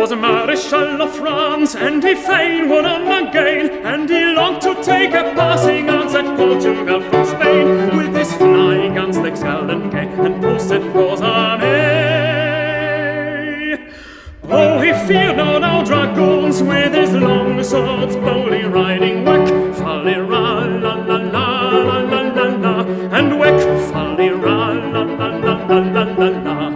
was a Marshal of France, and he fain won on again, and he longed to take a passing glance at Portugal from Spain, with his flying guns, decks gallant gay, and posted force array. Oh, he feared not our dragoons, with his long swords boldly riding, whack, fa-li-ra, la-la-la-la-la-la-la, and whack, fa-li-ra, la-la-la-la-la-la.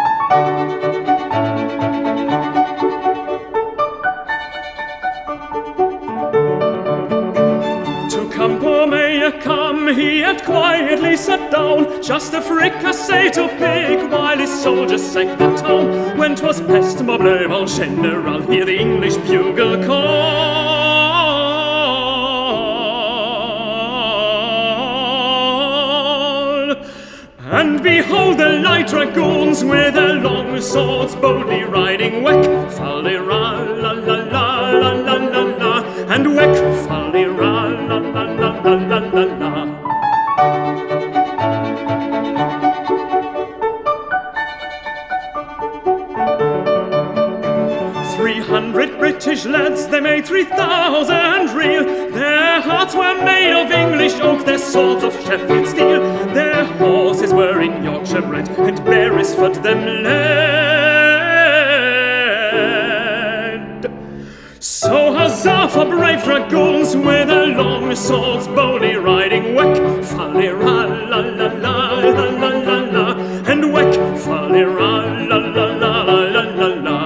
Campo Mayor come, he had quietly sat down, just a fricassee to pick, while his soldiers sacked the town. When 'twas peste morbleu, mon general, hear the English bugle call. And behold the light dragoons with their long swords boldly riding, whack, fa-li-ra, la-la-la-la-la-la, and whack, fa-li-ra, la-la-la-la-la-la. 300 British lads, they made 3,000 reel. Their hearts were made of English oak, their swords of Sheffield steel. Their horses were in Yorkshire bred, and Beresford them led. So huzzah for brave dragoons, with their long swords boldly riding, whack, fa-li-ra, la-la-la-la-la-la, and whack, fa-li-ra, la-la-la-la-la-la.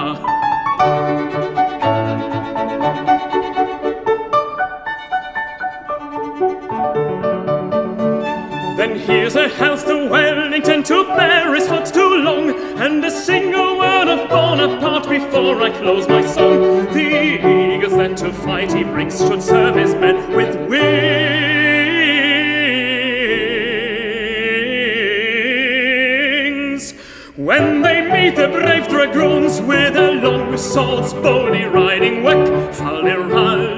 Then here's a health to Wellington, to Beresford, to Long, and a single word of Bonaparte before I close my song. The eagles that to fight he brings should serve his men with wings. When they meet the brave dragoons with their long swords boldly riding, whack, fa-li-ra,